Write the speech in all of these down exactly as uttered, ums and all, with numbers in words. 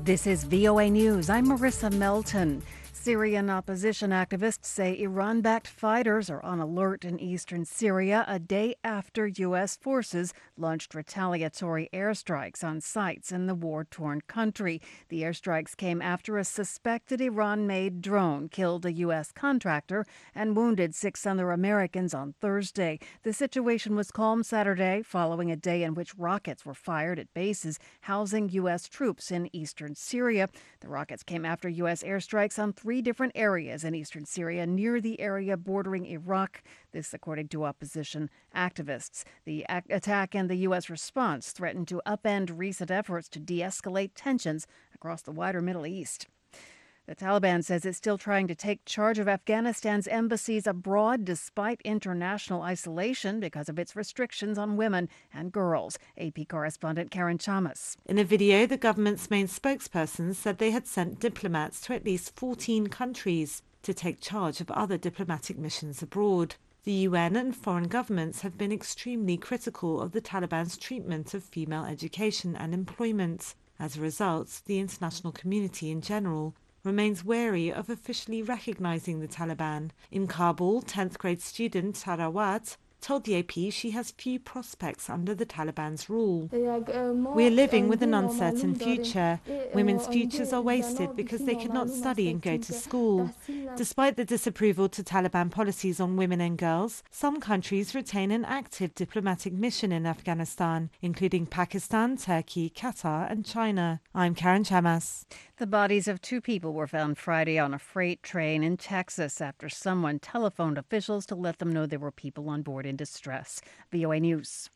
This is V O A News. I'm Marissa Melton. Syrian opposition activists say Iran-backed fighters are on alert in eastern Syria a day after U S forces launched retaliatory airstrikes on sites in the war-torn country. The airstrikes came after a suspected Iran-made drone killed a U S contractor and wounded six other Americans on Thursday. The situation was calm Saturday following a day in which rockets were fired at bases housing U S troops in eastern Syria. The rockets came after U S airstrikes on three different areas in eastern Syria near the area bordering Iraq. This, according to opposition activists. The ac- attack and the U S response threatened to upend recent efforts to de-escalate tensions across the wider Middle East. The Taliban says it's still trying to take charge of Afghanistan's embassies abroad despite international isolation because of its restrictions on women and girls. A P correspondent Karen Chamas. In a video, the government's main spokesperson said they had sent diplomats to at least fourteen countries to take charge of other diplomatic missions abroad. The U N and foreign governments have been extremely critical of the Taliban's treatment of female education and employment. As a result, the international community in general remains wary of officially recognizing the Taliban. In Kabul, tenth grade student Sarawat told the A P she has few prospects under the Taliban's rule. "We're living with an uncertain future. Women's futures are wasted because they cannot study and go to school." Despite the disapproval to Taliban policies on women and girls, some countries retain an active diplomatic mission in Afghanistan, including Pakistan, Turkey, Qatar and China. I'm Karen Chamas. The bodies of two people were found Friday on a freight train in Texas after someone telephoned officials to let them know there were people on board in distress. V O A News.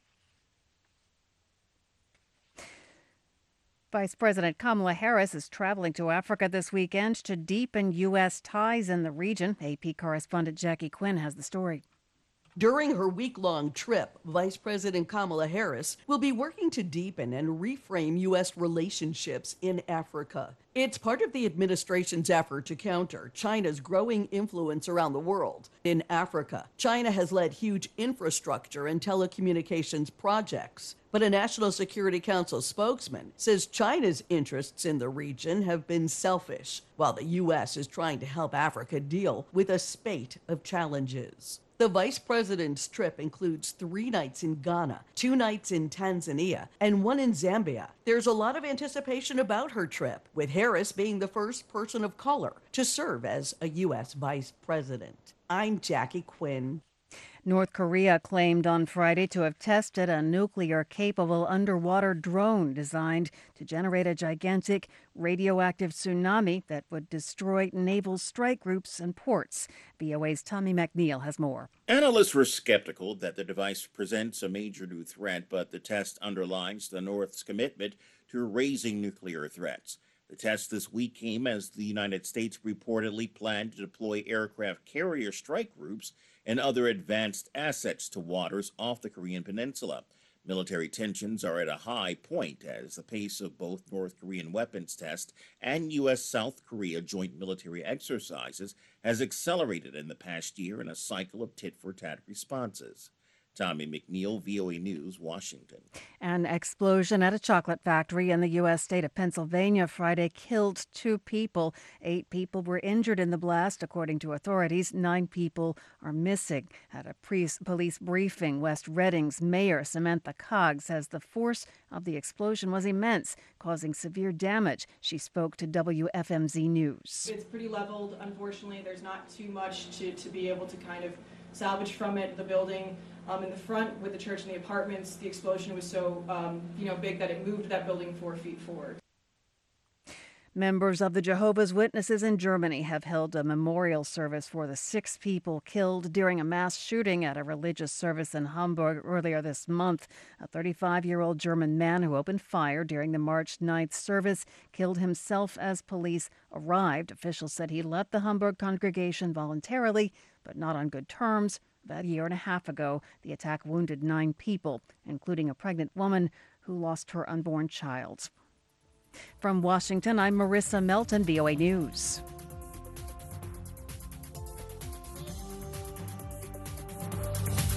Vice President Kamala Harris is traveling to Africa this weekend to deepen U S ties in the region. A P correspondent Jackie Quinn has the story. During her week-long trip, Vice President Kamala Harris will be working to deepen and reframe U S relationships in Africa. It's part of the administration's effort to counter China's growing influence around the world. In Africa, China has led huge infrastructure and telecommunications projects. But a National Security Council spokesman says China's interests in the region have been selfish, while the U S is trying to help Africa deal with a spate of challenges. The vice president's trip includes three nights in Ghana, two nights in Tanzania, and one in Zambia. There's a lot of anticipation about her trip, with Harris being the first person of color to serve as a U S vice president. I'm Jackie Quinn. North Korea claimed on Friday to have tested a nuclear-capable underwater drone designed to generate a gigantic radioactive tsunami that would destroy naval strike groups and ports. V O A's Tommy McNeil has more. Analysts were skeptical that the device presents a major new threat, but the test underlines the North's commitment to raising nuclear threats. The test this week came as the United States reportedly planned to deploy aircraft carrier strike groups and other advanced assets to waters off the Korean peninsula. Military tensions are at a high point as the pace of both North Korean weapons tests and U S South Korea joint military exercises has accelerated in the past year in a cycle of tit-for-tat responses. Tommy McNeil, V O A News, Washington. An explosion at a chocolate factory in the U S state of Pennsylvania Friday killed two people. Eight people were injured in the blast, according to authorities. Nine people are missing. At a pre- police briefing, West Reading's mayor, Samantha Cogg, says the force of the explosion was immense, causing severe damage. She spoke to W F M Z News. It's pretty leveled. Unfortunately, there's not too much to, to be able to kind of salvage from it. The building um, in the front with the church and the apartments, the explosion was so um, you know big that it moved that building four feet forward. Members of the Jehovah's Witnesses in Germany have held a memorial service for the six people killed during a mass shooting at a religious service in Hamburg earlier this month. A thirty-five-year-old German man who opened fire during the March ninth service killed himself as police arrived. Officials said he left the Hamburg congregation voluntarily, but not on good terms. About a year and a half ago, the attack wounded nine people, including a pregnant woman who lost her unborn child. From Washington, I'm Marissa Melton, V O A News.